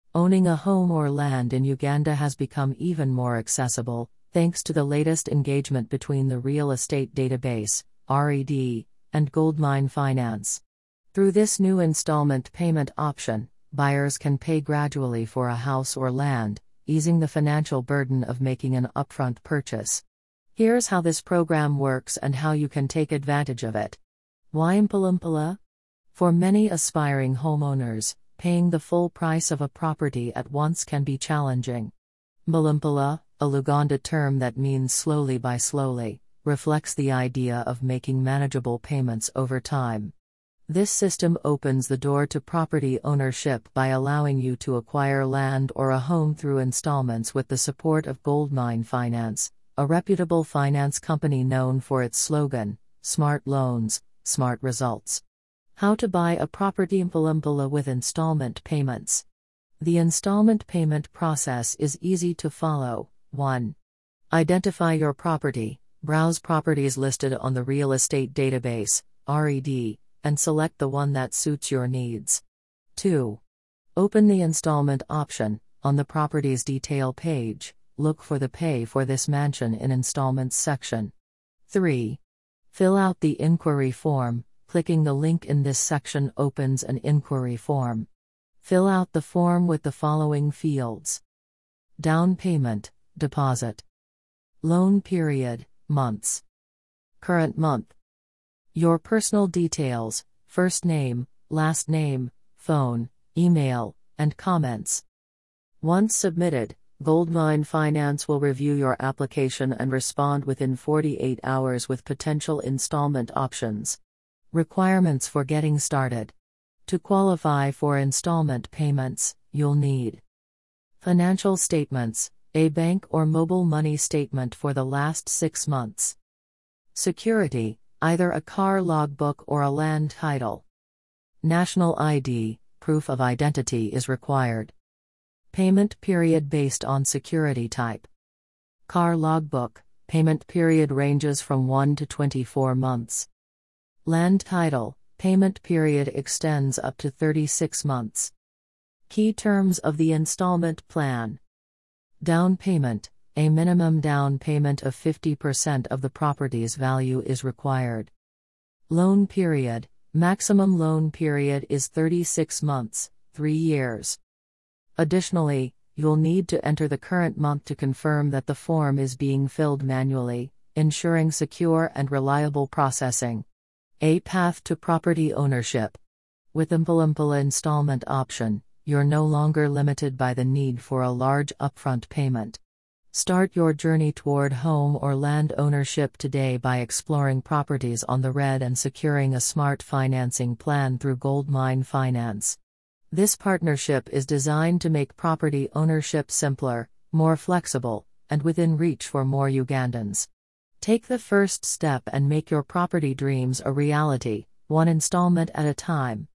Owning a home or land in Uganda has become even more accessible, thanks to the latest engagement between the Real Estate Database, RED, and Goldmine Finance. Through this new installment payment option, buyers can pay gradually for a house or land, easing the financial burden of making an upfront purchase. Here's how this program works and how you can take advantage of it. Why Mpulamphula? For many aspiring homeowners, paying the full price of a property at once can be challenging. Mpulamphula, a Luganda term that means slowly by slowly, reflects the idea of making manageable payments over time. This system opens the door to property ownership by allowing you to acquire land or a home through installments with the support of Goldmine Finance, a reputable finance company known for its slogan, Smart Loans, Smart Results. How to buy a property Mpulamphula with installment payments. The installment payment process is easy to follow. 1. Identify your property. Browse properties listed on the Real Estate Database, RED, and select the one that suits your needs. 2. Open the installment option. On the property's detail page, look for the Pay for this mansion in installments section. 3. Fill out the inquiry form. Clicking the link in this section opens an inquiry form. Fill out the form with the following fields: down payment, deposit, loan period, months, current month, your personal details, first name, last name, phone, email, and comments. Once submitted, Goldmine Finance will review your application and respond within 48 hours with potential installment options. Requirements for getting started. To qualify for installment payments, you'll need financial statements, a bank or mobile money statement for the last 6 months. Security, either a car logbook or a land title. National ID, proof of identity is required. Payment period based on security type. Car logbook, payment period ranges from 1 to 24 months. Land title, payment period extends up to 36 months. Key terms of the installment plan. Down payment, a minimum down payment of 50% of the property's value is required. Loan period, maximum loan period is 36 months, 3 years. Additionally, you'll need to enter the current month to confirm that the form is being filled manually, ensuring secure and reliable processing. A path to property ownership. With the Mpulamphula installment option, you're no longer limited by the need for a large upfront payment. Start your journey toward home or land ownership today by exploring properties on the RED and securing a smart financing plan through Goldmine Finance. This partnership is designed to make property ownership simpler, more flexible, and within reach for more Ugandans. Take the first step and make your property dreams a reality, one installment at a time.